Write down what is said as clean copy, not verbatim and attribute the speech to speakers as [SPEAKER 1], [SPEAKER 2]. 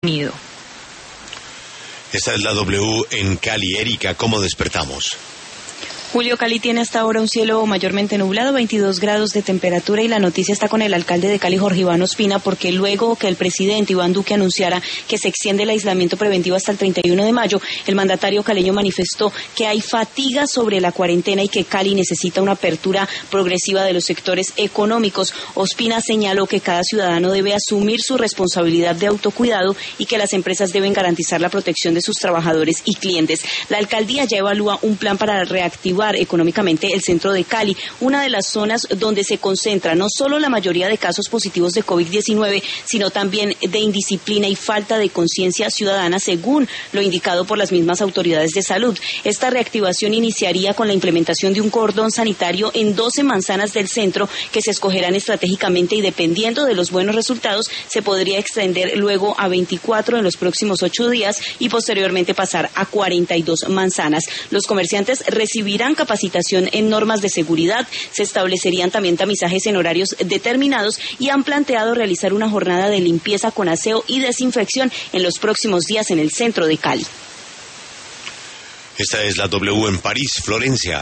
[SPEAKER 1] Unido.
[SPEAKER 2] Esta es la W en Cali. Erika, ¿cómo despertamos?
[SPEAKER 3] Julio, Cali tiene hasta ahora un cielo mayormente nublado, 22 grados de temperatura, y la noticia está con el alcalde de Cali, Jorge Iván Ospina, porque luego que el presidente Iván Duque anunciara que se extiende el aislamiento preventivo hasta el 31 de mayo, el mandatario caleño manifestó que hay fatiga sobre la cuarentena y que Cali necesita una apertura progresiva de los sectores económicos. Ospina señaló que cada ciudadano debe asumir su responsabilidad de autocuidado y que las empresas deben garantizar la protección de sus trabajadores y clientes. La alcaldía ya evalúa un plan para reactivar económicamente el centro de Cali, una de las zonas donde se concentra no solo la mayoría de casos positivos de COVID-19, sino también de indisciplina y falta de conciencia ciudadana, según lo indicado por las mismas autoridades de salud. Esta reactivación iniciaría con la implementación de un cordón sanitario en 12 manzanas del centro que se escogerán estratégicamente, y dependiendo de los buenos resultados se podría extender luego a 24 en los próximos 8 días y posteriormente pasar a 42 manzanas. Los comerciantes recibirán capacitación en normas de seguridad, se establecerían también tamizajes en horarios determinados y han planteado realizar una jornada de limpieza con aseo y desinfección en los próximos días en el centro de Cali.
[SPEAKER 2] Esta es la W en París, Florencia.